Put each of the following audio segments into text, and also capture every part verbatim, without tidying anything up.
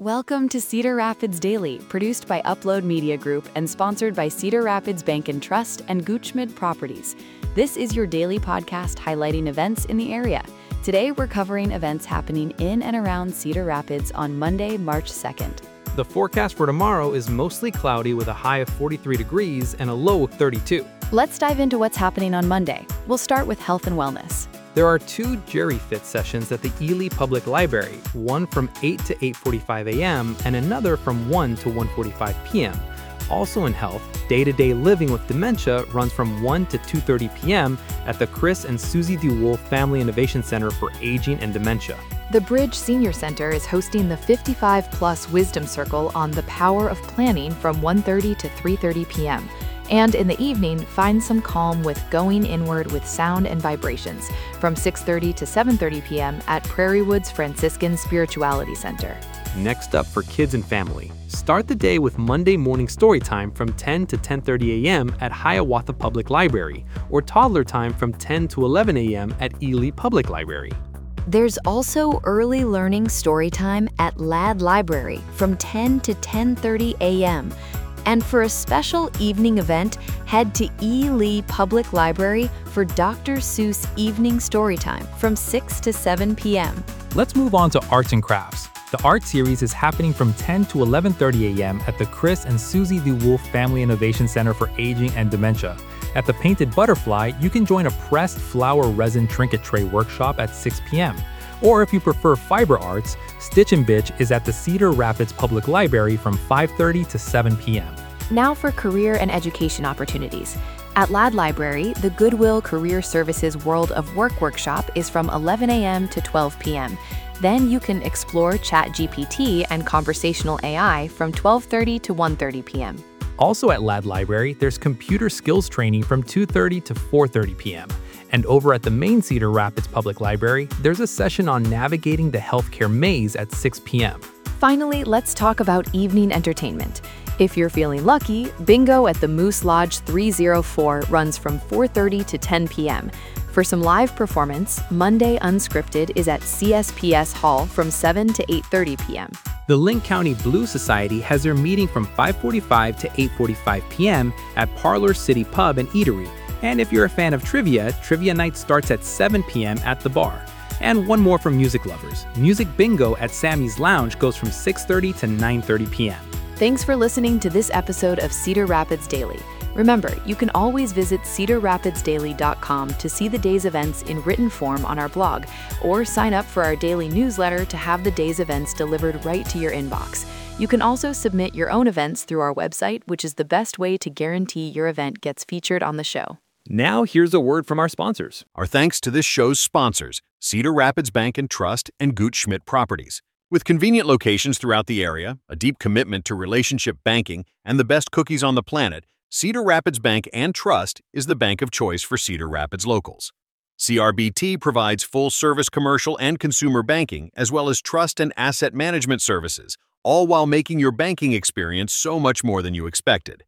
Welcome to Cedar Rapids Daily, produced by Upload Media Group and sponsored by Cedar Rapids Bank and Trust and Gutschmidt Properties. This is your daily podcast highlighting events in the area. Today, we're covering events happening in and around Cedar Rapids on Monday, March second. The forecast for tomorrow is mostly cloudy with a high of forty-three degrees and a low of thirty-two. Let's dive into what's happening on Monday. We'll start with health and wellness. There are two Jerry Fit sessions at the Ely Public Library, one from eight to eight forty-five a.m. and another from one to one forty-five p.m. Also in health, Day-to-Day Living with Dementia runs from one to two thirty p.m. at the Chris and Susie DeWolf Family Innovation Center for Aging and Dementia. The Bridge Senior Center is hosting the fifty-five plus Wisdom Circle on the power of planning from one thirty to three thirty p.m. And in the evening, find some calm with Going Inward with Sound and Vibrations from six thirty to seven thirty p.m. at Prairie Woods Franciscan Spirituality Center. Next up for kids and family, start the day with Monday morning story time from ten to ten thirty a.m. at Hiawatha Public Library, or toddler time from ten to eleven a.m. at Ely Public Library. There's also early learning story time at Ladd Library from ten to ten thirty a.m. And for a special evening event, head to Ely Public Library for Doctor Seuss Evening Storytime from six to seven p.m. Let's move on to arts and crafts. The art series is happening from ten to eleven thirty a.m. at the Chris and Susie DeWolf Family Innovation Center for Aging and Dementia. At the Painted Butterfly, you can join a pressed flower resin trinket tray workshop at six p.m. Or if you prefer fiber arts, Stitch and Bitch is at the Cedar Rapids Public Library from five thirty to seven p.m. Now for career and education opportunities. At Ladd Library, the Goodwill Career Services World of Work workshop is from eleven a.m. to twelve p.m. Then you can explore ChatGPT and conversational A I from twelve thirty to one thirty p.m. Also at Ladd Library, there's computer skills training from two thirty to four thirty p.m. And over at the main Cedar Rapids Public Library, there's a session on navigating the healthcare maze at six p.m. Finally, let's talk about evening entertainment. If you're feeling lucky, bingo at the Moose Lodge three oh four runs from four thirty to ten p.m. For some live performance, Monday Unscripted is at C S P S Hall from seven to eight thirty p.m. The Link County Blues Society has their meeting from five forty-five to eight forty-five p.m. at Parlor City Pub and Eatery. And if you're a fan of trivia, Trivia Night starts at seven p.m. at the bar. And one more from music lovers. Music Bingo at Sammy's Lounge goes from six thirty to nine thirty p.m. Thanks for listening to this episode of Cedar Rapids Daily. Remember, you can always visit cedar rapids daily dot com to see the day's events in written form on our blog, or sign up for our daily newsletter to have the day's events delivered right to your inbox. You can also submit your own events through our website, which is the best way to guarantee your event gets featured on the show. Now here's a word from our sponsors. Our thanks to this show's sponsors, Cedar Rapids Bank and Trust and Gutschmidt Properties. With convenient locations throughout the area, a deep commitment to relationship banking, and the best cookies on the planet, Cedar Rapids Bank and Trust is the bank of choice for Cedar Rapids locals. C R B T provides full-service commercial and consumer banking, as well as trust and asset management services, all while making your banking experience so much more than you expected.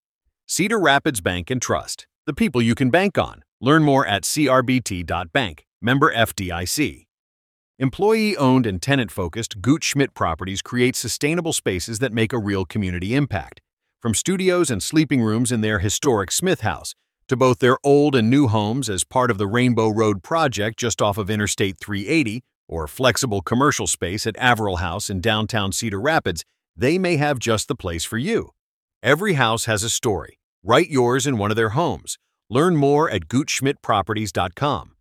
Cedar Rapids Bank and Trust, the people you can bank on. Learn more at c r b t dot bank, member F D I C. Employee-owned and tenant-focused Gutschmidt Properties create sustainable spaces that make a real community impact. From studios and sleeping rooms in their historic Smith House, to both their old and new homes as part of the Rainbow Road project just off of Interstate three eighty, or flexible commercial space at Averill House in downtown Cedar Rapids, they may have just the place for you. Every house has a story. Write yours in one of their homes. Learn more at gutschmidt properties dot com.